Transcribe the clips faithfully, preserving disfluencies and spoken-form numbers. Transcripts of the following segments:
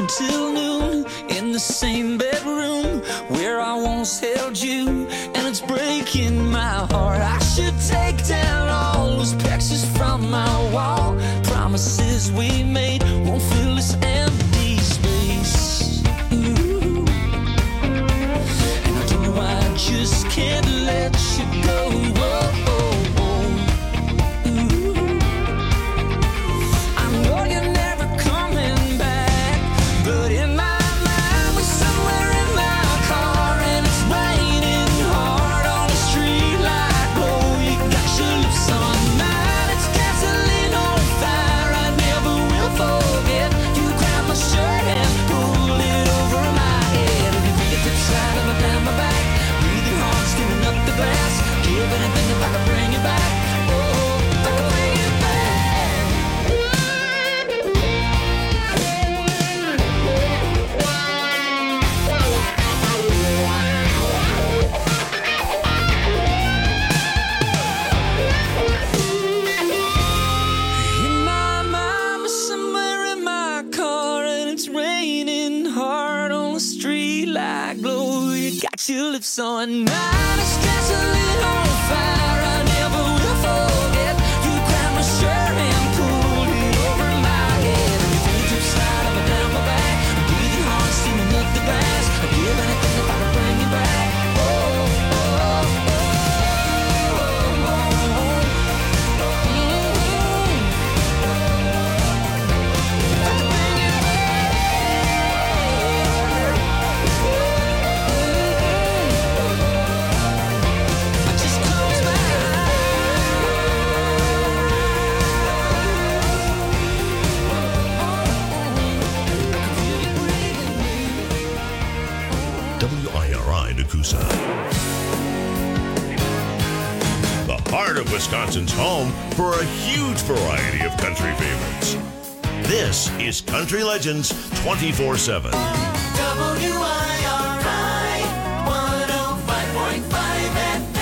until noon in the same bedroom where I once held you, and it's breaking my heart. I should take down all those pictures from my wall. Promises we made won't fill this empty space. Ooh. And I don't know why I just can't let you go. Whoa. Your lips on mine, it's gasoline on fire. I never will forget. You grabbed my shirt and pulled it over my head. Your fingertips slide up and down my back. I'm breathing hard, steaming up the grass. I'd give anything if I could bring you back. Oh, oh, oh, oh, oh, oh. Mm-hmm. If I could bring you back. W I R I Nakusa. The heart of Wisconsin's home for a huge variety of country favorites. This is Country Legends twenty-four seven. W I R I one oh five point five F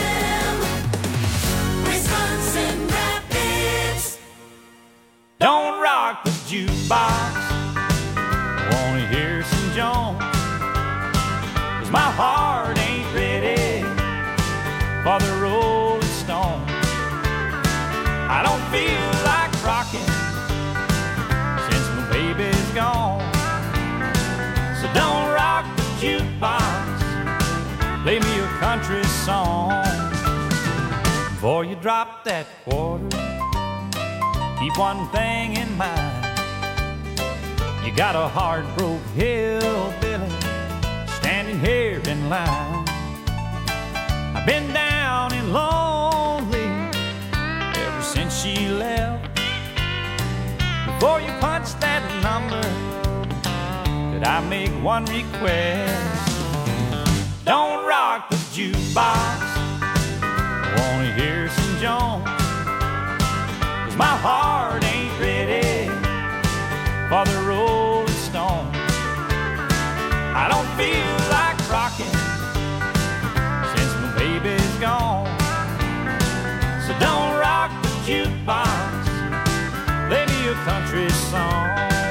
M, Wisconsin Rapids. Don't rock the jukebox, I wanna hear some Jones. My heart ain't ready for the Rolling Stones. I don't feel like rocking since my baby's gone. So don't rock the jukebox, play me a country song. Before you drop that quarter, keep one thing in mind. You got a heart-broke hillbilly standing here in line. I've been down and lonely ever since she left. Before you punch that number, could I make one request? Don't rock the jukebox, I wanna hear some Jones. 'Cause my heart ain't ready for the Rolling Stones. I don't feel like rocking since my baby's gone. So don't rock the jukebox, play me a country song.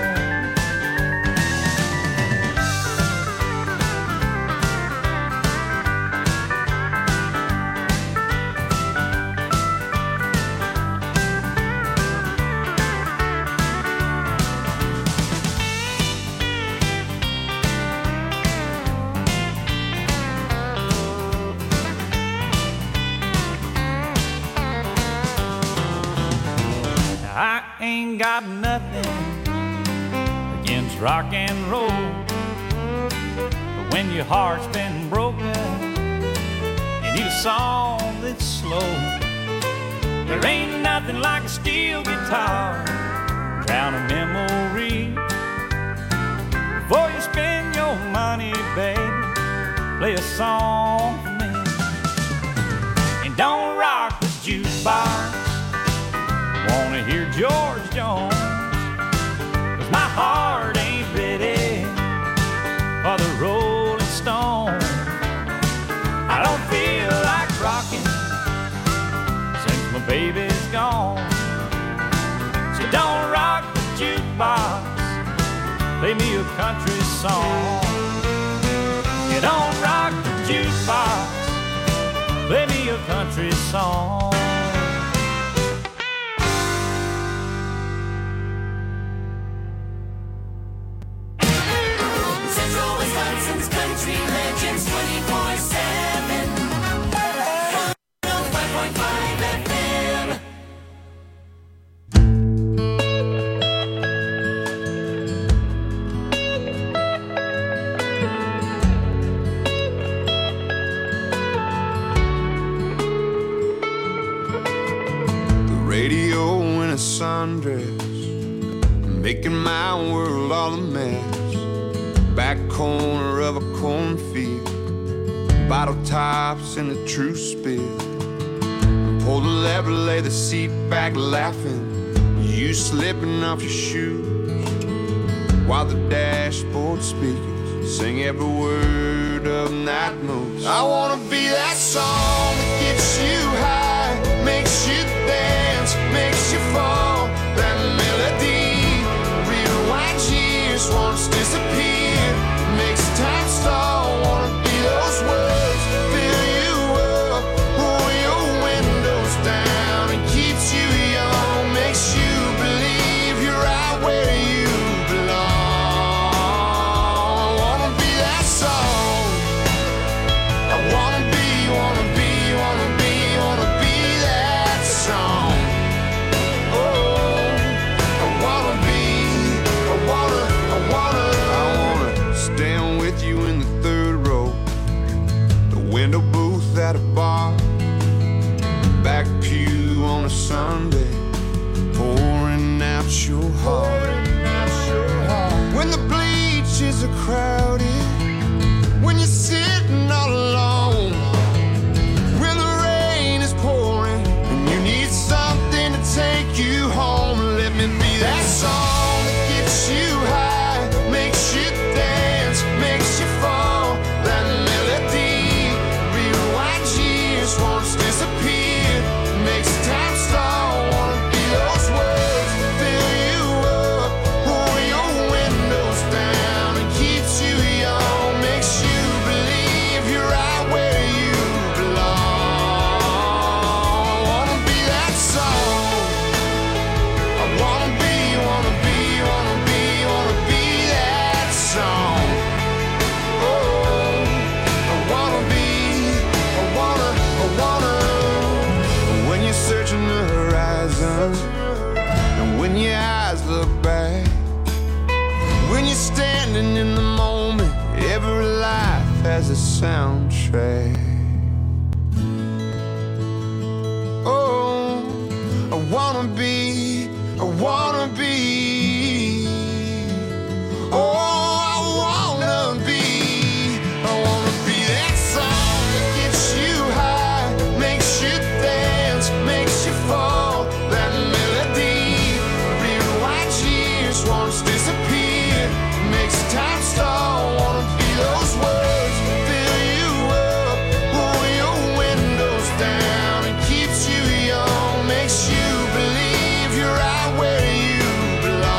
I ain't got nothing against rock and roll, but when your heart's been broken, you need a song that's slow. There ain't nothing like a steel guitar, drown a memory. Before you spend your money, baby, play a song for me. And don't rock the jukebox, wanna hear George Jones. 'Cause my heart ain't ready for the Rolling Stones. I don't feel like rocking since my baby's gone. So don't rock the jukebox, play me a country song. You don't rock the jukebox, play me a country song. Central Wisconsin's Country Legends twenty-four seven. one oh five point five F M. Radio in a sundress, making my world all a mess. Back corner of a cornfield, bottle tops in the true spill. Pull the lever, lay the seat back laughing, you slipping off your shoes, while the dashboard speakers sing every word of Night Moves. I wanna be that song that gets you high, makes you dance, makes you fall. That melody, rewind years, once disappeared, makes time stall. Wanna be those words, fill you up, pull your windows down, and keeps you young, makes you believe you're right where you belong. I wanna be that song. I wanna be, wanna be, wanna be, wanna be that song. Oh, I wanna be, I wanna, I wanna, I wanna stand with you in the third row, the window booth at a bar, back pew on a Sunday, pouring out your heart. When the bleachers are crowded, when you're sitting all alone, when the rain is pouring and you need something to take you home, let me be that song that gets you high, makes you dance, makes you fall. That melody, rewind years, once disappeared, makes time stall. Wanna be those words, fill you up, pull your windows down, and keeps you young, makes you believe you're right where you belong. I wanna be that song. I wanna be, wanna be, wanna be, wanna be that song. Oh, I wanna be, I wanna, I wanna. When you're searching the horizon, and when your eyes look back, when you're standing in the moment, every life has a soundtrack. Oh, I wanna be, I wanna be. Oh, I wanna be, I wanna be that song that gets you high, makes you dance, makes you fall. That melody, rewind years, once disappeared, makes time stall. Wanna be those words, fill you up, pull your windows down, and keeps you young, makes you believe you're right where you belong.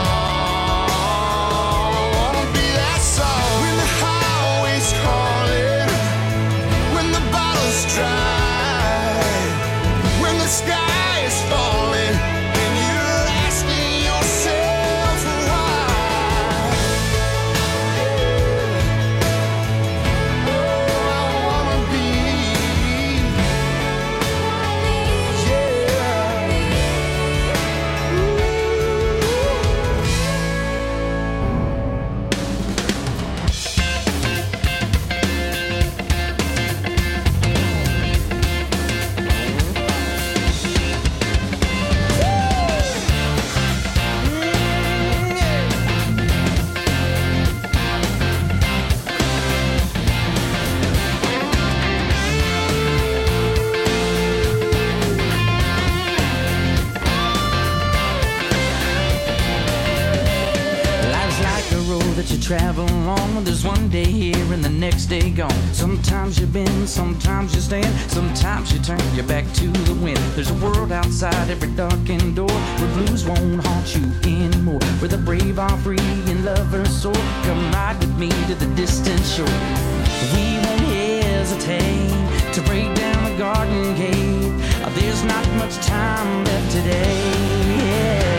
that you travel on. There's one day here and the next day gone. Sometimes you bend, sometimes you stand, sometimes you turn your back to the wind. There's a world outside every darkened door where blues won't haunt you anymore, where the brave are free and lovers soar. Come ride with me to the distant shore. We won't hesitate to break down the garden gate. There's not much time left today.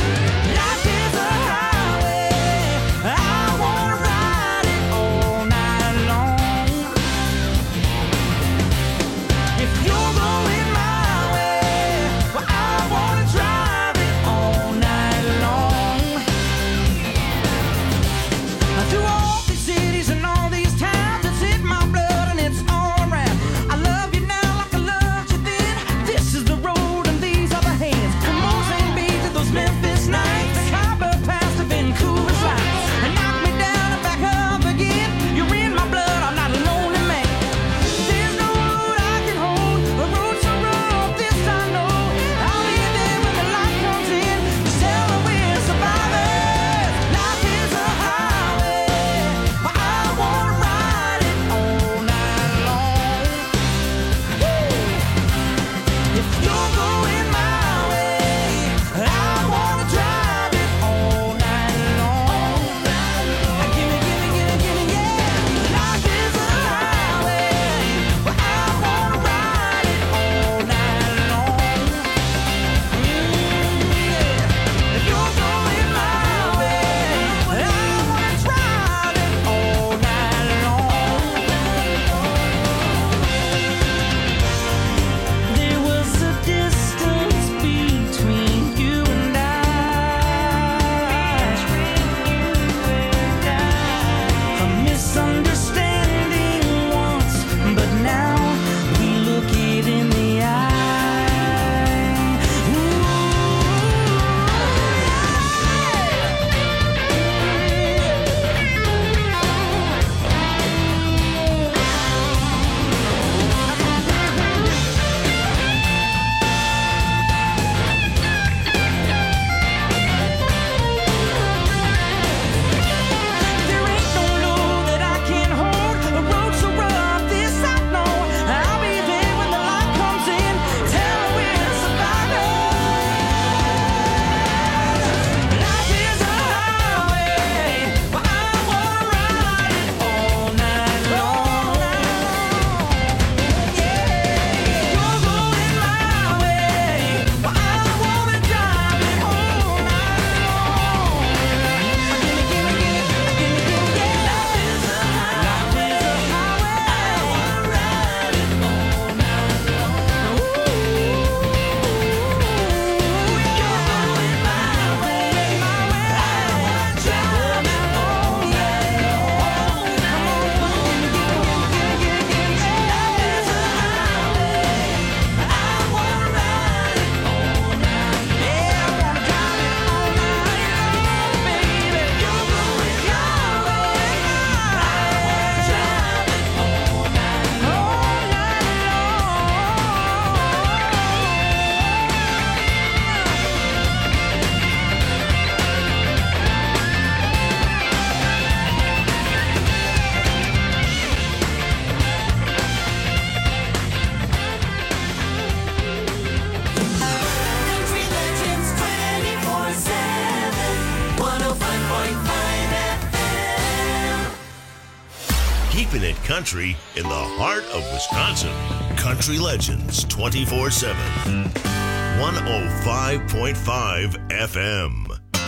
Keeping it country in the heart of Wisconsin. Country Legends twenty-four seven. one oh five point five F M.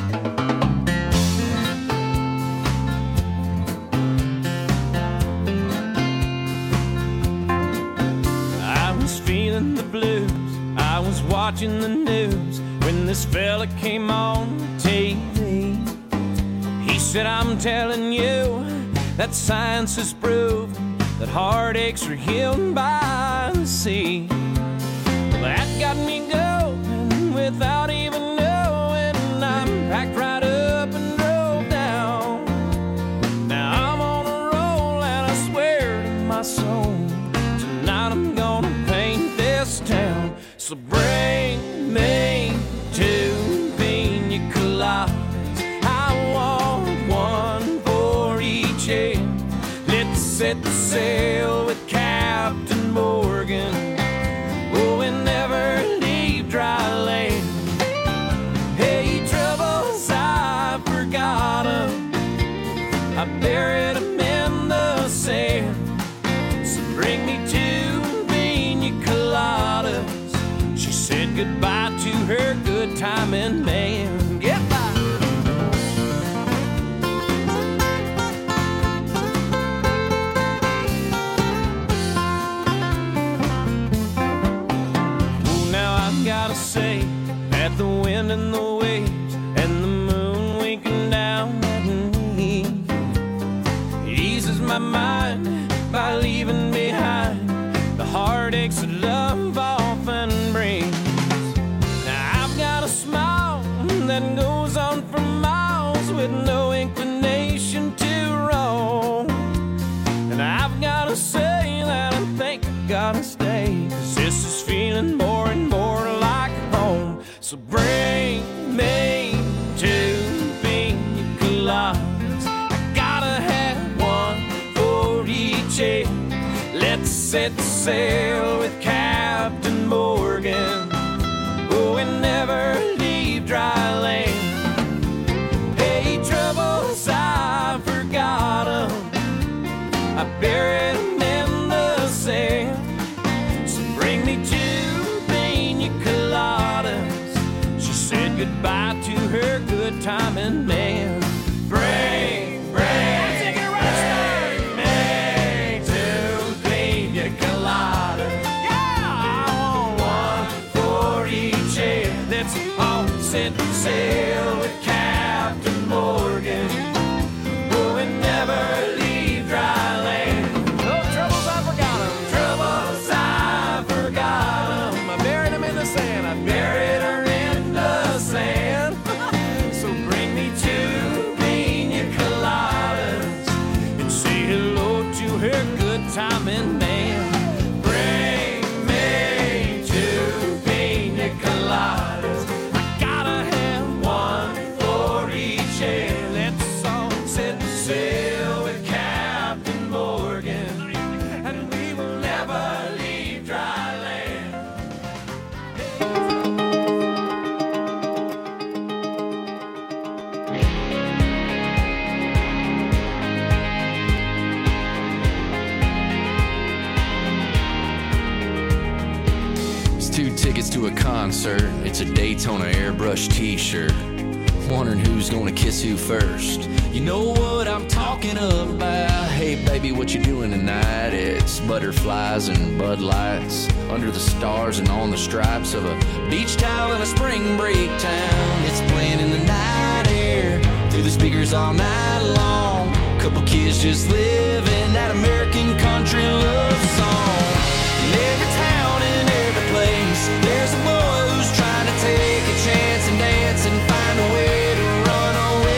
I was feeling the blues. I was watching the news when this fella came on T V. He said, I'm telling you that science has proved that heartaches are healed by the sea. Well, that got me going without even knowing. I'm packed right up and drove down. Now I'm on a roll and I swear to my soul, tonight I'm gonna paint this town. So bring me two pina coladas. I want one set the sail with Captain Morgan. Oh, we never leave dry land. Hey, troubles, I forgot 'em. I buried 'em in the sand. So bring me two pina coladas. She said goodbye to her good timing man. Goodbye. Oh, now I've gotta say that the wind and the waves and the moon winking down at me eases my mind by leaving behind the heartaches that love often brings. Now I've got a smile that goes on for miles with no inclination to roam. And I've got to say that I think I gotta stay, 'cause this is feeling more and more like home. So bring me two pina coladas. I gotta have one for each head. Let's set sail with Captain Morgan. Oh, we never leave dry land. Hey, troubles, I forgot 'em. I buried 'em in the sand. So bring me two pina coladas. She said goodbye to her good timing man. Bring, bring, take it right straight. Bring two pina coladas. Yeah, I want one for each head. Let's all set sail with Captain Morgan. Oh, we never leave dry land. No troubles, I forgot 'em. Troubles, I forgot 'em. I buried 'em in the sand. I buried her in the sand. So bring me two pina coladas and say hello to her good timing man. Bring me two pina coladas. I gotta have one for each head. Let's all set sail with Captain Morgan, and we will never leave dry land. It's two tickets to a concert. It's a Daytona airbrush t-shirt. Wondering who's gonna kiss who first. You know what I'm talking about. Hey baby, what you doing tonight? It's butterflies and Bud Lights under the stars and on the stripes of a beach towel in a spring break town. It's playing in the night air through the speakers all night long. Couple kids just live